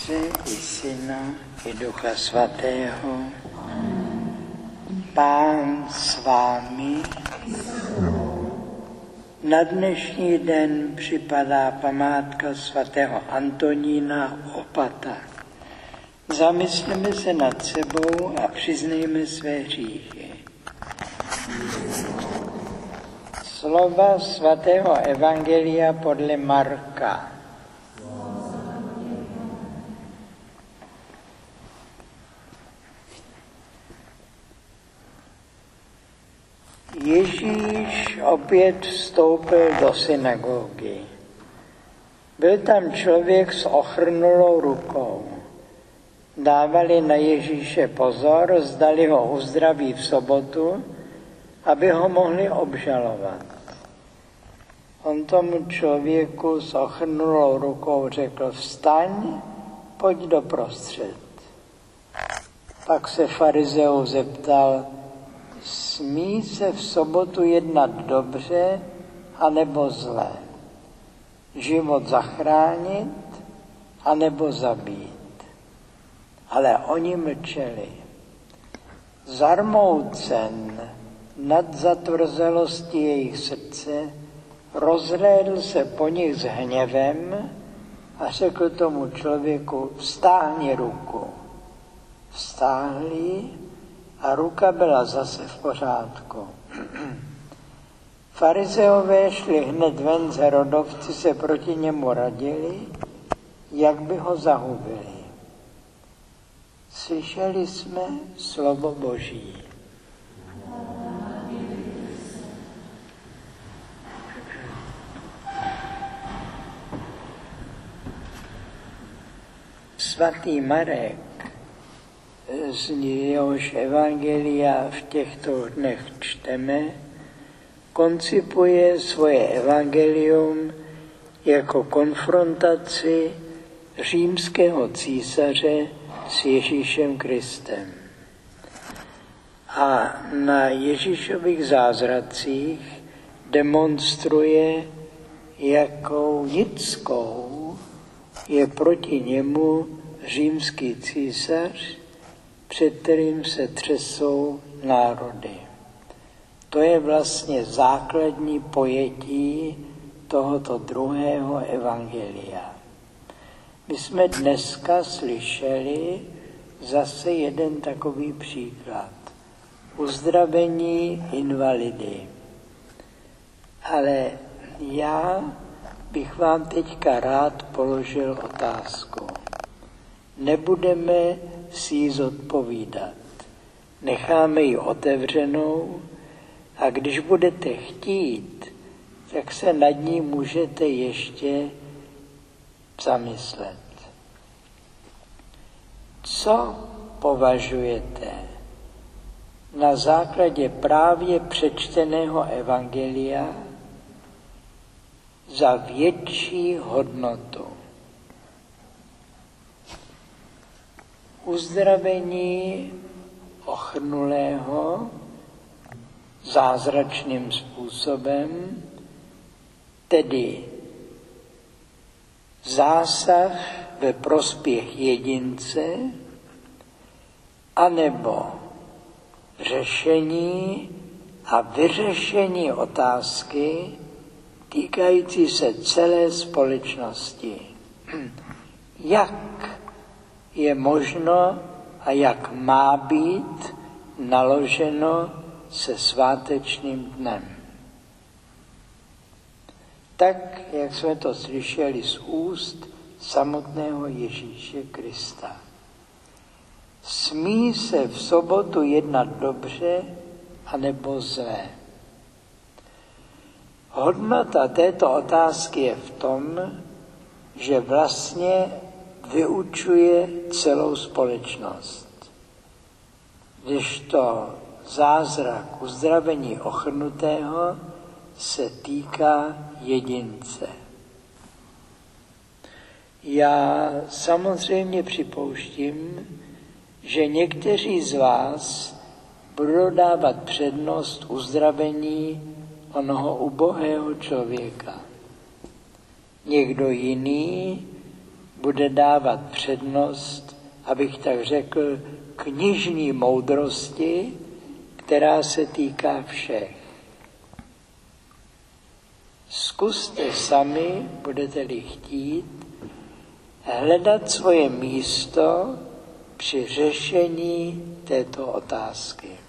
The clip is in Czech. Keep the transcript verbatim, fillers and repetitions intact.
Otce i Syna i Ducha Svatého. Pán s vámi. Na dnešní den připadá památka svatého Antonína Opata. Zamysleme se nad sebou a přiznejme své hříchy. Slova svatého Evangelia podle Marka. Ježíš opět vstoupil do synagogy. Byl tam člověk s ochrnulou rukou. Dávali na Ježíše pozor, zdali ho uzdraví v sobotu, aby ho mohli obžalovat. On tomu člověku s ochrnulou rukou řekl: vstaň, pojď doprostřed. Pak se farizeů zeptal: smí se v sobotu jednat dobře anebo zlé? Život zachránit anebo zabít? Ale oni mlčeli. Zarmoucen nad zatvrzelostí jejich srdce, rozhlédl se po nich s hněvem a řekl tomu člověku: vztáhni ruku. Vztáhli a ruka byla zase v pořádku. Farizeové šli hned ven, z Herodovci se proti němu radili, jak by ho zahubili. Slyšeli jsme slovo Boží. Svatý Marek, z jehož evangelia v těchto dnech čteme, koncipuje svoje evangelium jako konfrontaci římského císaře s Ježíšem Kristem. A na Ježíšových zázracích demonstruje, jakou lidskou je proti němu římský císař, před kterým se třesou národy. To je vlastně základní pojetí tohoto druhého evangelia. My jsme dneska slyšeli zase jeden takový příklad. Uzdravení invalidy. Ale já bych vám teďka rád položil otázku. Nebudeme si ji zodpovídat. Necháme ji otevřenou a když budete chtít, tak se nad ní můžete ještě zamyslet. Co považujete na základě právě přečteného evangelia za větší hodnotu? Uzdravení ochrnulého zázračným způsobem, tedy zásah ve prospěch jedince, anebo řešení a vyřešení otázky týkající se celé společnosti. Jak je možno a jak má být naloženo se svátečným dnem. Tak, jak jsme to slyšeli z úst samotného Ježíše Krista. Smí se v sobotu jednat dobře anebo zlé? Hodnota této otázky je v tom, že vlastně vyučuje celou společnost. Kdežto zázrak uzdravení ochrnutého se týká jedince. Já samozřejmě připouštím, že někteří z vás budou dávat přednost uzdravení onoho ubohého člověka. Někdo jiný bude dávat přednost, abych tak řekl, knižní moudrosti, která se týká všech. Zkuste sami, budete-li chtít, hledat svoje místo při řešení této otázky.